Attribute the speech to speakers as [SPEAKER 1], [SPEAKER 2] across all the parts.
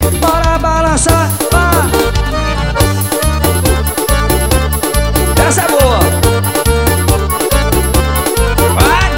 [SPEAKER 1] bora balançar, essa é boa. Vai,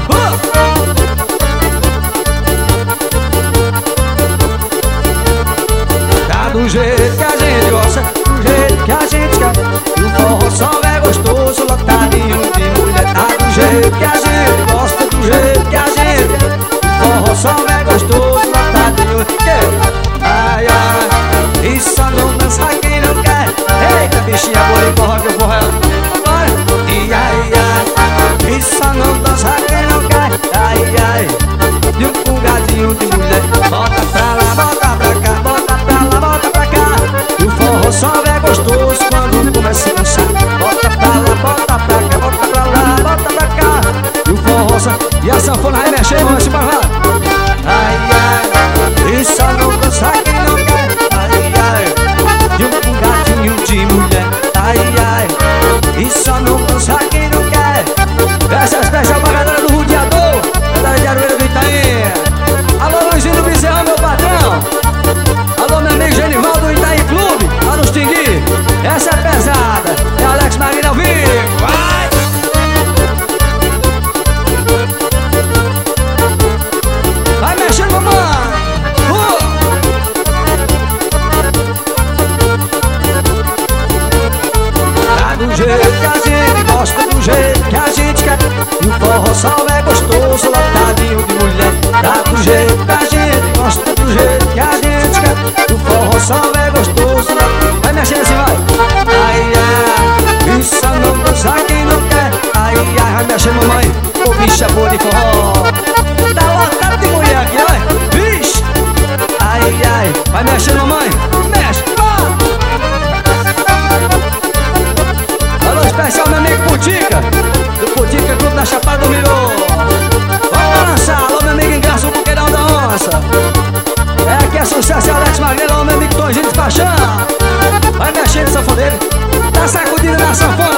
[SPEAKER 1] tá do jeito que a gente gosta, do jeito que a gente quer. E o forró só é gostoso, lotadinho de mulher. Tá do jeito que a gente gosta, do jeito que a gente quer. O forró só é gostoso, lotadinho de mulher. Ai, ai, e só não dança quem não quer. Eita, bichinha boa e forró que eu forró. E ai, ai, e só não dança quem não quer. Ai, ai, e um pungadinho de mulher. Bota pra lá, bota pra cá, bota pra lá, bota pra cá. E o forró só é gostoso quando começa a dançar. Bota pra lá, bota pra cá, bota pra lá, bota pra cá. E o forró só... E a sanfona aí mexendo, vamos embora lá. Ai, ai, e só não dança quem não quer. Ai, ai, e um pungadinho de mulher. Ai, ai, e só não dança quem não quer. Essa é especial pra galera do Rodeador, galera de Aroeira do Itaim. Alô, Luizinho do Bezerrão, meu patrão. Alô, meu amigo Genivaldo do Itaim Clube, lá nos Tingui. Essa é pesada, é Alex Marina ao vivo. Vai! Vai mexendo, mamãe. Tá do jeito que a gente gosta, do jeito que a gente quer. E o forró só é gostoso, lotadinho de mulher. Tá do jeito que a gente gosta, do jeito que a gente quer. E o forró só é gostoso, lotadinho. Vai mexendo assim, vai. Ai, ai, isso não dança quem não quer. Ai, ai, vai mexendo, mamãe. Ô, bicha boa de forró. Tá lotado de mulher aqui, vai. Vixe. Ai, ai, vai mexendo, mamãe. Mexe, alô, especial meu amigo Putica, do Putica Clube da Chapada do Mirô. Vamos lançar, alô meu amigo Engraça, o Buqueirão da Onça. É aqui é sucesso, é Alex Magreira, alô meu amigo Tonzinho de Paixão. Vai mexendo, sanfoneiro, tá sacudindo na sanfona.